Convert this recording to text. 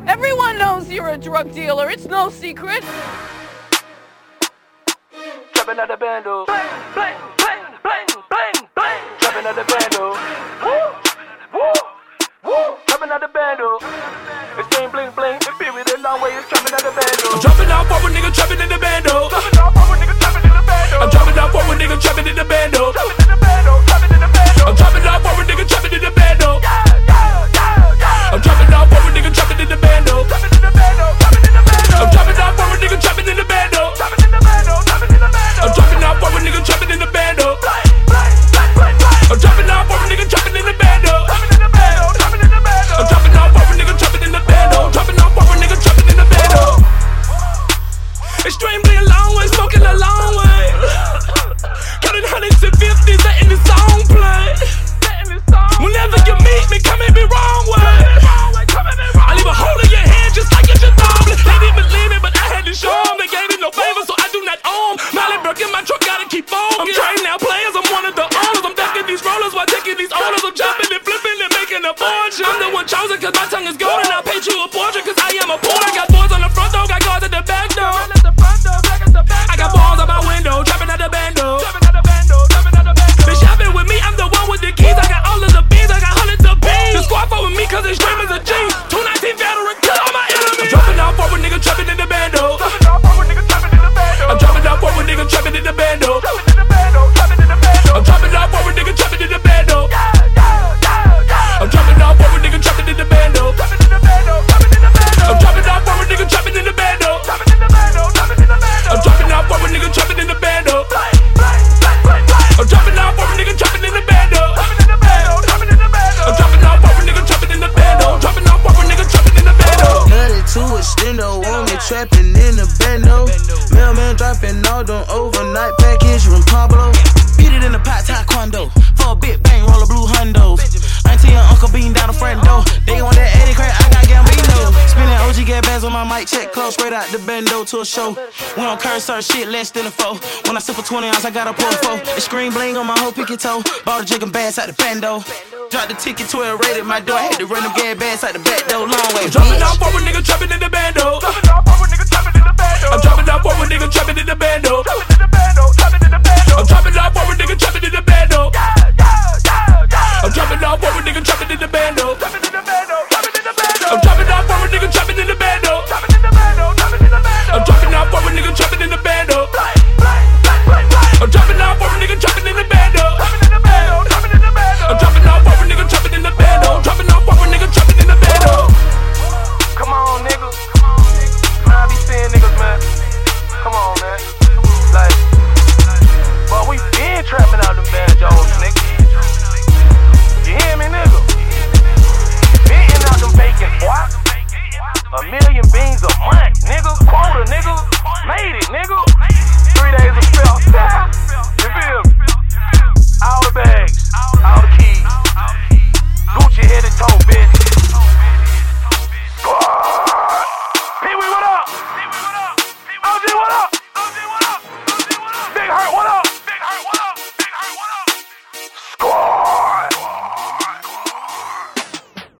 Everyone knows you're a drug dealer, it's no secret. Trapping at the bando. Bling, bling, bling, bling, bling, bling. Trapping at the bando. Woo, woo, woo. Trapping at the bando. It's saying bling, bling. It be with a long way, it's trapping at the bando. I'm dropping down for a nigga trapping in the bando. Dropping down for a nigga trapping in the bando. I'm dropping down for a nigga trapping in the bando. Trapping in the bando, trapping in the bando. I'm dropping down for a nigga trapping in the bando. Yeah, yeah, yeah, yeah. I'm dropping down for a nigga trapping in the bando. Trapping in the bando, trapping in the bando. I'm dropping down for a nigga trapping in the bando. Trapping in the bando, trapping in the bando. I'm dropping down for a nigga trapping in the bando. I'm dropping down for a nigga trapping in the bando. Trapping in the bando, I'm dropping down for a nigga trapping in the bando. Dropping down for a nigga trapping in the bando. Extremely a long way, smoking a long way. Counting hundreds and fifties, letting the song play. Whenever you meet me, come at me wrong way. I leave a hole in your head just like it's your thumb. They didn't believe me, but I had to show them. They gave me no favor, so I do not own. Miley Burke in my truck, gotta keep on. I'm trading out players, I'm one of the owners. I'm ducking these rollers while taking these orders. I'm chopping and flipping and making a fortune. I'm the one chosen cause my tongue is golden. I'll paint you a portrait cause I am a porter. Got boys on the front door, got guards at the back door. I got balls on my window, trapping at the bando. They shopping with me, I'm the one with the keys. I got all of the beans, I got hundreds of beans. The squad fuck with me cause they stream as a G. 219 veteran, kill all my enemies. I'm dropping down for a nigga trapping in the bando. I'm dropping down for a nigga trapping in the bando. I'm dropping down for a nigga trapping in the bando. I'm dropping down for a nigga trapping in the bando. I'm dropping down for a nigga trapping in the bando. I'm dropping down for a nigga trapping in the bando. I'm dropping down for a nigga trapping in the bando. I'm dropping down for a nigga trapping in the bando. Dropping down for a nigga trapping in the bando. Cut it to a stendo, want me trapping in the bando. Mailman dropping all them overnight package from Pablo. Beat it in the pot, taekwondo. For a big bang, roll a blue hundos. Auntie and Uncle Bean down the front door. They want that 80 crack, I got Gambino. Spinning OG gas bags on my mic, check close, straight out the bando to a show. We don't curse her shit less than a 4. When I sip a 20 ounce, I got a pour 4. The screen bling on my whole picket toe. Bought a jig and bass out the bando. Dropped the ticket, 12 rated my door. I had to run them gas bags out the back door, long way.